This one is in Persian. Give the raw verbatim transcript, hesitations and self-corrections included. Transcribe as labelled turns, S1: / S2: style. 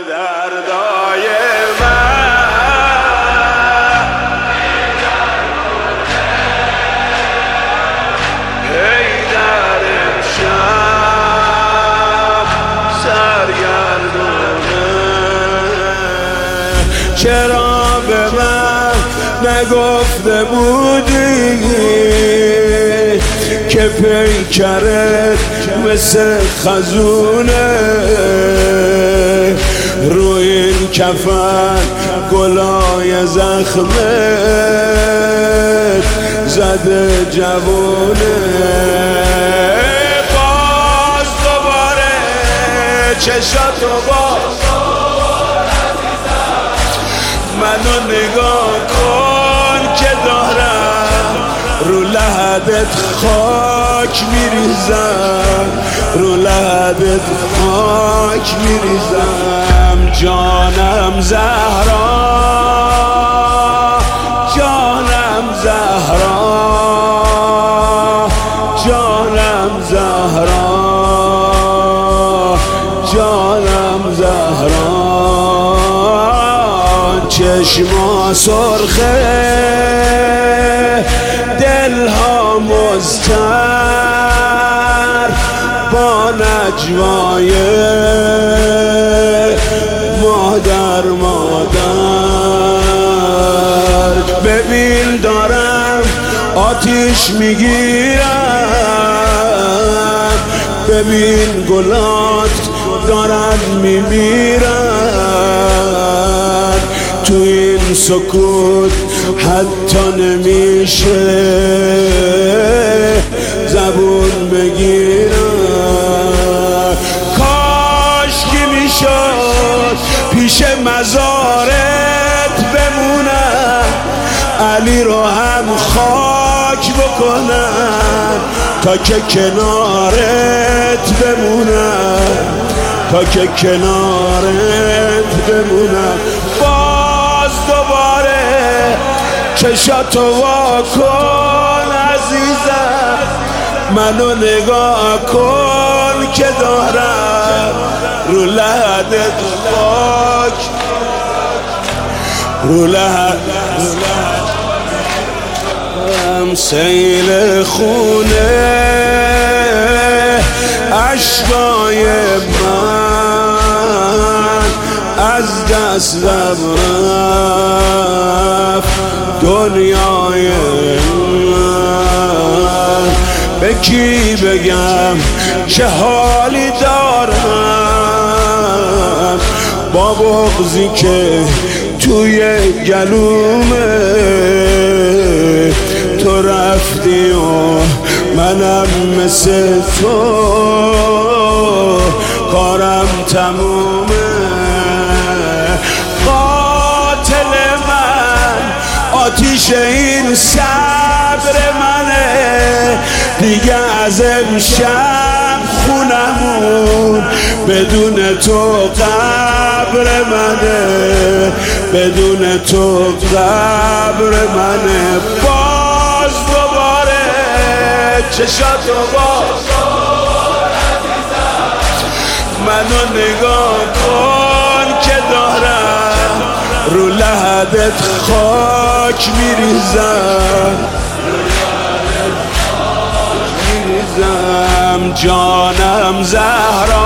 S1: دردای من ای در امشب سرگردونه چرا به من نگفته بودی که پیکرت مثل خزونه روی این کفن گلای زخمت زده جوونه باز دوباره چشاتو باز منو نگاه کن که دارم رو لحدت خاک میریزم رو لحدت خاک میریزم جانم زهرا جانم زهرا جانم زهرا جانم زهرا چشما سرخه دلها مضطر با نجوای مادر مادر ببین دارم آتیش میگیرم ببین گلات دارن میمیرن تو این سکوت حتی نمیشه زبون بگیرم کاش که میشد پیش مزارت بمونم علی رو هم خاک بکنم تا که کنارت بمونم تا که کنارت بمونم باز دوباره چشاتو وا کن عزیزم منو نگاه کن که دارم رو لحدت خاک رو لحدت سیل خونه عشقای من از دست رفت دنیای من به کی بگم چه حالی دارم با بغضی که توی گلومه تو رفتی و منم مثل تو کارم تمومه قاتل من آتیش این صبر منه دیگه از امشب خونمون بدون تو قبر منه بدون تو قبر منه باز دوباره چشاتو باز منو نگاه کن که دارم رو لحدت خاک میریزم میریزم جانم زهرا